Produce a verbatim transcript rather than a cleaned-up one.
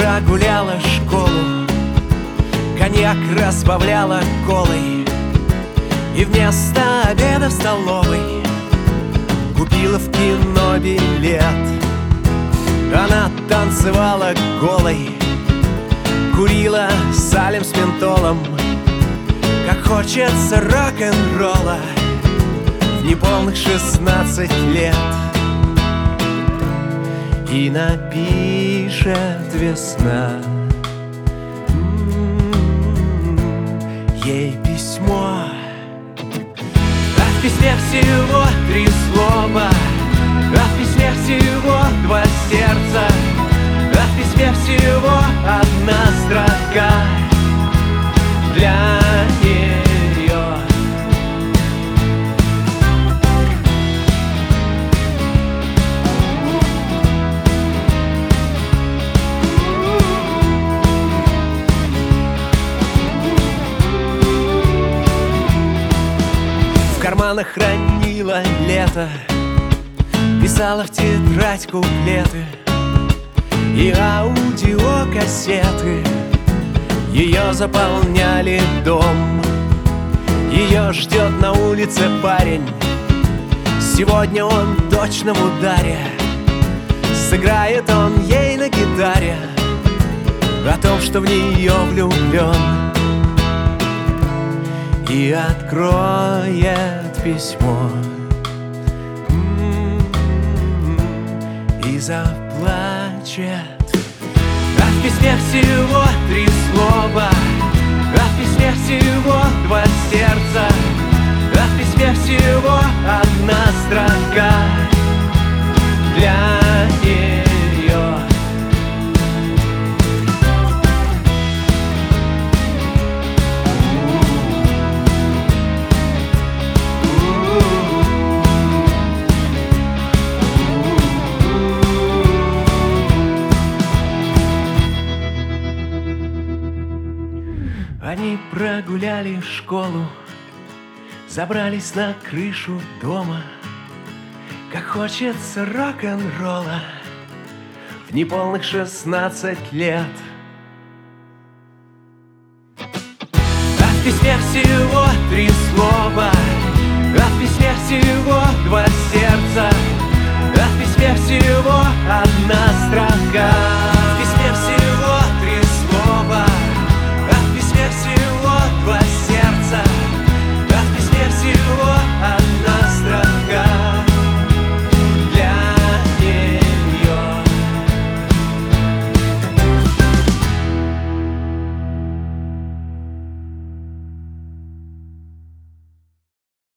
прогуляла школу, коньяк разбавляла колой, и вместо обеда в столовой купила в кино билет. Она танцевала голой, курила салем с ментолом, как хочется рок-н-ролла в неполных шестнадцать лет. И напишет весна ей письмо. А в письме всего три слова, а в письме всего два сердца, а в письме всего одна строка для нее. В карманах хранила лето, писала в тетрадь куплеты и аудиокассеты. Ее заполняли дом. Ее ждет на улице парень. Сегодня он точно в ударе. Сыграет он ей на гитаре о том, что в нее влюблен, и откроет письмо и заплачет. А в письме всего три слова, а в письме всего два сердца, а в письме всего одна строка для нее. Они прогуляли школу, забрались на крышу дома, как хочется рок-н-ролла в неполных шестнадцать лет. А в письме всего три слова, а в письме всего два сердца, а в письме всего одна строка